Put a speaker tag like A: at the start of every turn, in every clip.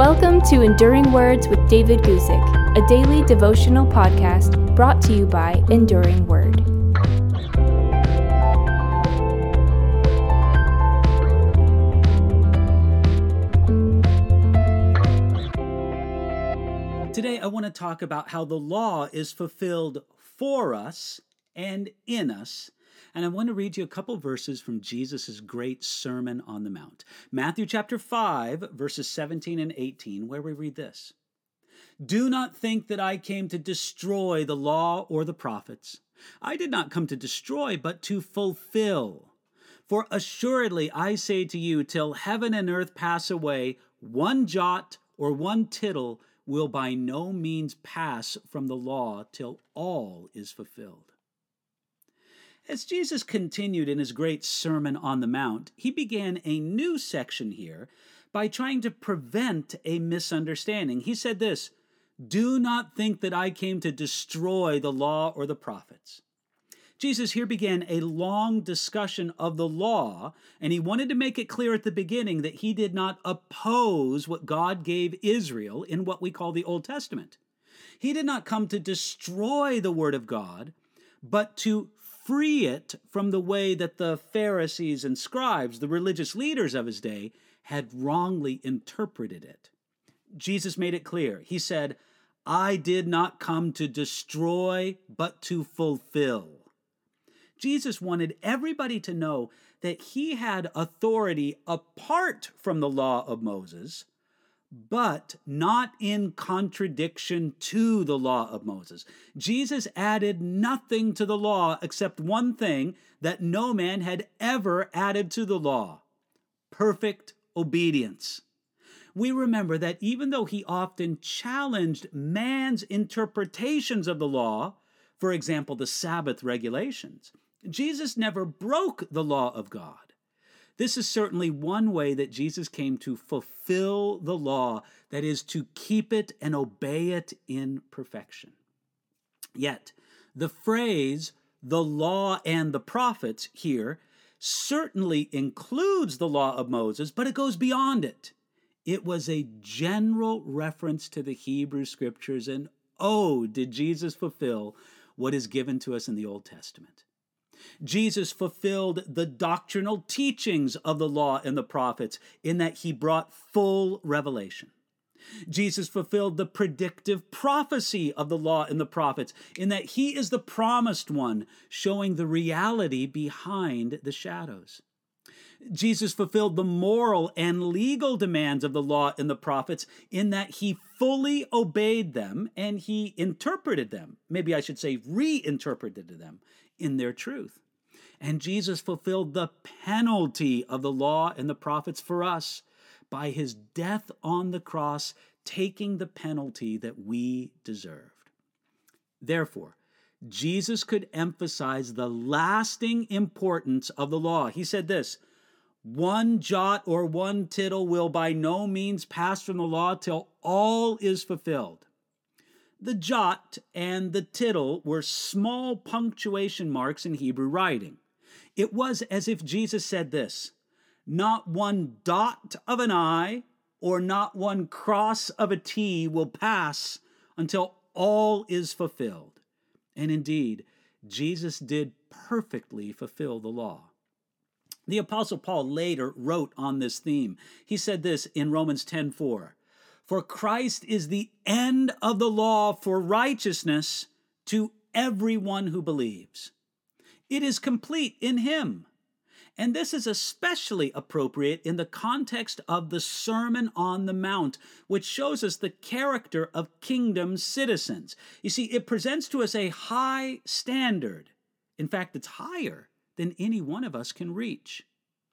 A: Welcome to Enduring Words with David Guzik, a daily devotional podcast brought to you by Enduring Word.
B: Today, I want to talk about how the law is fulfilled for us and in us. And I want to read you a couple verses from Jesus' great Sermon on the Mount. Matthew chapter 5, verses 17 and 18, where we read this. Do not think that I came to destroy the law or the prophets. I did not come to destroy, but to fulfill. For assuredly I say to you, till heaven and earth pass away, one jot or one tittle will by no means pass from the law till all is fulfilled. As Jesus continued in his great Sermon on the Mount, he began a new section here by trying to prevent a misunderstanding. He said this, do not think that I came to destroy the law or the prophets. Jesus here began a long discussion of the law, and he wanted to make it clear at the beginning that he did not oppose what God gave Israel in what we call the Old Testament. He did not come to destroy the Word of God, but to free it from the way that the Pharisees and scribes, the religious leaders of his day, had wrongly interpreted it. Jesus made it clear. He said, I did not come to destroy, but to fulfill. Jesus wanted everybody to know that he had authority apart from the law of Moses, but not in contradiction to the law of Moses. Jesus added nothing to the law except one thing that no man had ever added to the law: perfect obedience. We remember that even though he often challenged man's interpretations of the law, for example, the Sabbath regulations, Jesus never broke the law of God. This is certainly one way that Jesus came to fulfill the law, that is, to keep it and obey it in perfection. Yet, the phrase, the law and the prophets here, certainly includes the law of Moses, but it goes beyond it. It was a general reference to the Hebrew Scriptures, and oh, did Jesus fulfill what is given to us in the Old Testament. Jesus fulfilled the doctrinal teachings of the law and the prophets in that he brought full revelation. Jesus fulfilled the predictive prophecy of the law and the prophets in that he is the promised one, showing the reality behind the shadows. Jesus fulfilled the moral and legal demands of the law and the prophets in that he fully obeyed them and he interpreted them. Maybe I should say reinterpreted them in their truth. And Jesus fulfilled the penalty of the law and the prophets for us by his death on the cross, taking the penalty that we deserved. Therefore, Jesus could emphasize the lasting importance of the law. He said this, one jot or one tittle will by no means pass from the law till all is fulfilled. The jot and the tittle were small punctuation marks in Hebrew writing. It was as if Jesus said this, not one dot of an I or not one cross of a T will pass until all is fulfilled. And indeed, Jesus did perfectly fulfill the law. The Apostle Paul later wrote on this theme. He said this in Romans 10:4, for Christ is the end of the law for righteousness to everyone who believes. It is complete in him. And this is especially appropriate in the context of the Sermon on the Mount, which shows us the character of kingdom citizens. You see, it presents to us a high standard. In fact, it's higher than any one of us can reach.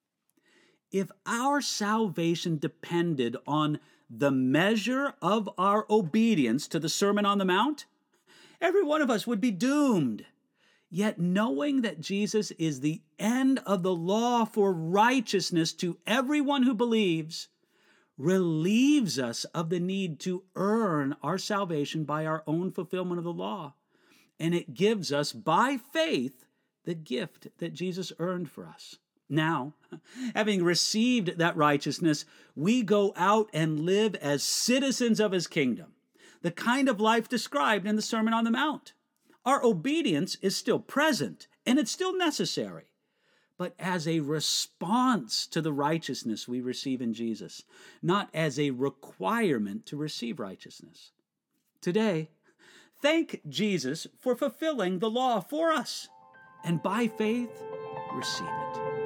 B: If our salvation depended on the measure of our obedience to the Sermon on the Mount, every one of us would be doomed. Yet knowing that Jesus is the end of the law for righteousness to everyone who believes relieves us of the need to earn our salvation by our own fulfillment of the law. And it gives us, by faith, the gift that Jesus earned for us. Now, having received that righteousness, we go out and live as citizens of his kingdom, the kind of life described in the Sermon on the Mount. Our obedience is still present, and it's still necessary, but as a response to the righteousness we receive in Jesus, not as a requirement to receive righteousness. Today, thank Jesus for fulfilling the law for us, and by faith, receive it.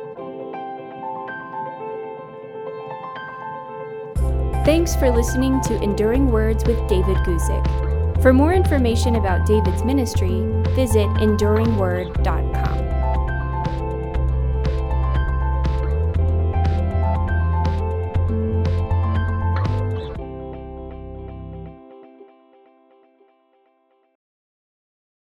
A: Thanks for listening to Enduring Words with David Guzik. For more information about David's ministry, visit enduringword.com.